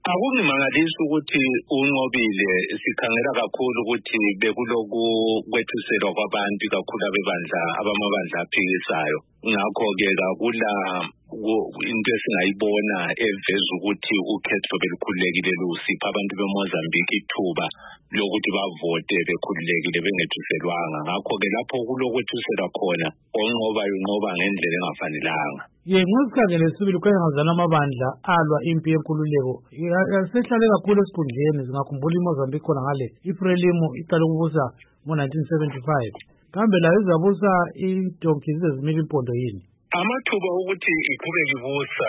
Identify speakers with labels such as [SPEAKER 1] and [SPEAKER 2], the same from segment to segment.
[SPEAKER 1] Akungimangalisi ukuthi unqobile, sikhangela kakhulu ukuthi bekuloku kwethuselwa kwabantu kakhulu abamabandla aphikisayo. Ngakho-ke kakula into esingayibona eveza ukuthi ukhetho belukhululekile lusipha abantu beMozambique ithuba lokuthi bavote bekhululekile bengethuselwanga. Ngakho-ke lapho kulokwethuselwa khona onqobayo unqoba ngendlela engafanelanga.
[SPEAKER 2] Ngesikhathi lesibili kwengazana amabandla alwa impi yenkululeko sehlale kakhulu esikhundleni. Singakhumbula iMozambique khona ngale iFrelimo iqale ukubusa ngo-1975. Kambe layo izabusa idonki zize zimile impondo yini?
[SPEAKER 1] Amathuba ukuthi iqhubeke ibusa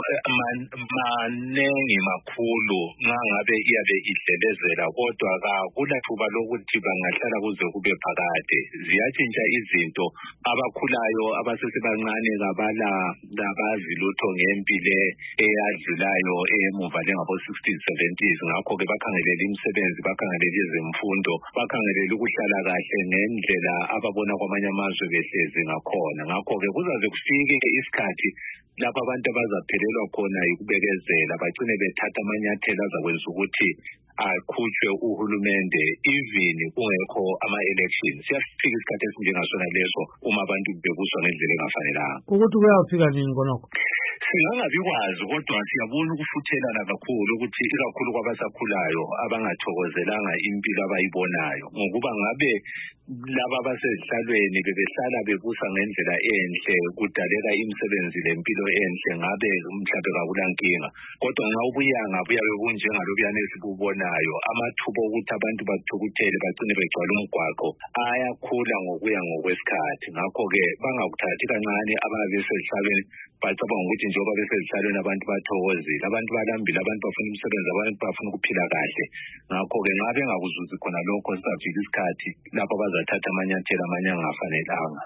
[SPEAKER 1] manengi makhulu ngabe iyabe idlelezela, kodwa akulathuba lokuthi bangahlala kuze kube phakade. Ziyatshintsha izinto, abakhulayo abasesebancane kabazi lutho ngempi le eyadlulayo emuva lengabo-60s 70s. Ngakho-ke bakhangelela imisebenzi, bakhangelela ezemfundo, bakhangelela ukuhlala kahle ngendlela ababona kwamanye amazwe behlezi ngakhona. Ngakho-ke kuzaze kufike isikhathi lapho abantu abazaphelelwa khona yikubekezela, bagcine bethatha amanyathelo azakwenza ukuthi akhutshwe uhulumende even kungekho ama-elections. Siyafika isikhathi esinjengasona leso uma abantu bebuswa ngendlela engafanelanga.
[SPEAKER 2] Ukuthi kuyafika nini konokho?
[SPEAKER 1] Singangabi kwazi, kodwa siyabona ukufuthelana kakhulu ukuthi ikakhulu kwabasakhulayo abangathokozelanga impilo abayibonayo, ngokuba ngabe laba abasezihlalweni bebehlala bebusa ngendlela enhle, kudaleka imisebenzi lempilo enhle, ngabe mhlawumbe kakulankinga. Kodwa nxa ubuyanga buyabe bunjengalobuyana esibubonayo, amathuba okuthi abantu bathukuthele bagcine begcwala umgwaqo ayakhula ngokuya ngokwesikhathi. Ngakho-ke bangakuthathi kancane ababe besezihlalweni bacabanga ukuthi njengoba besezihlalweni abantu bathokozile, abantu balambile, abantu bafuna imisebenzi, abantu bafuna ukuphila kahle. Ngakho-ke nxa bengakuzuzi khona lokho, sizafika isikhathi lapho bazathatha amanyathelo amanye angafanelanga.